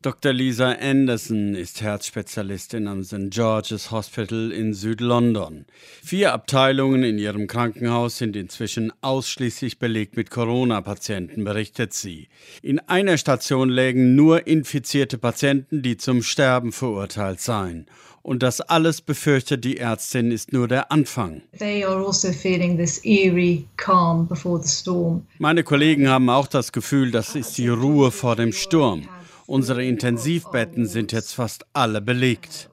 Dr. Lisa Anderson ist Herzspezialistin am St. George's Hospital in Süd-London. 4 Abteilungen in ihrem Krankenhaus sind inzwischen ausschließlich belegt mit Corona-Patienten, berichtet sie. In einer Station lägen nur infizierte Patienten, die zum Sterben verurteilt seien. Und das alles, befürchtet die Ärztin, ist nur der Anfang. Meine Kollegen haben auch das Gefühl, das ist die Ruhe vor dem Sturm. Unsere Intensivbetten sind jetzt fast alle belegt.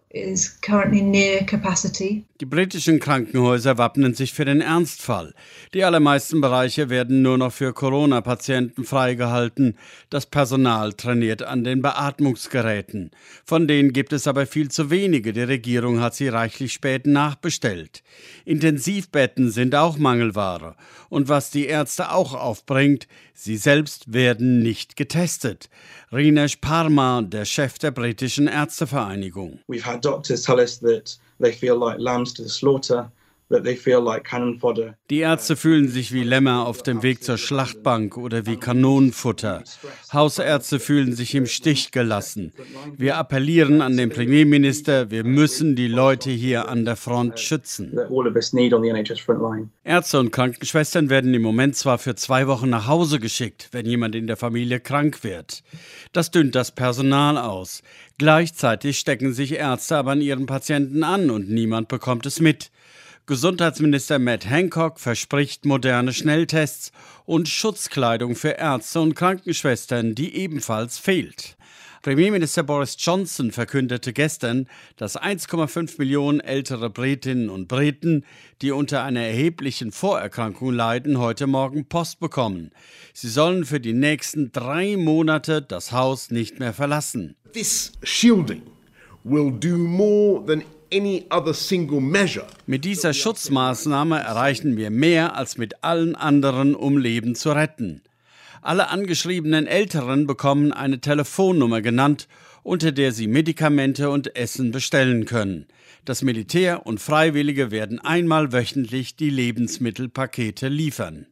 Die britischen Krankenhäuser wappnen sich für den Ernstfall. Die allermeisten Bereiche werden nur noch für Corona-Patienten freigehalten. Das Personal trainiert an den Beatmungsgeräten. Von denen gibt es aber viel zu wenige. Die Regierung hat sie reichlich spät nachbestellt. Intensivbetten sind auch Mangelware. Und was die Ärzte auch aufbringt, sie selbst werden nicht getestet. Rinesh Parmar, der Chef der britischen Ärztevereinigung. We've had doctors tell us that they feel like lambs to the slaughter, that they feel like cannon fodder. Die Ärzte fühlen sich wie Lämmer auf dem Weg zur Schlachtbank oder wie Kanonenfutter. Hausärzte fühlen sich im Stich gelassen. Wir appellieren an den Premierminister, wir müssen die Leute hier an der Front schützen. Ärzte und Krankenschwestern werden im Moment zwar für 2 Wochen nach Hause geschickt, wenn jemand in der Familie krank wird. Das dünnt das Personal aus. Gleichzeitig stecken sich Ärzte aber an ihren Patienten an und niemand bekommt es mit. Gesundheitsminister Matt Hancock verspricht moderne Schnelltests und Schutzkleidung für Ärzte und Krankenschwestern, die ebenfalls fehlt. Premierminister Boris Johnson verkündete gestern, dass 1,5 Millionen ältere Britinnen und Briten, die unter einer erheblichen Vorerkrankung leiden, heute Morgen Post bekommen. Sie sollen für die nächsten 3 Monate das Haus nicht mehr verlassen. This shielding will do more than any other single measure. Mit dieser Schutzmaßnahme erreichen wir mehr als mit allen anderen, um Leben zu retten. Alle angeschriebenen Älteren bekommen eine Telefonnummer genannt, unter der sie Medikamente und Essen bestellen können. Das Militär und Freiwillige werden einmal wöchentlich die Lebensmittelpakete liefern.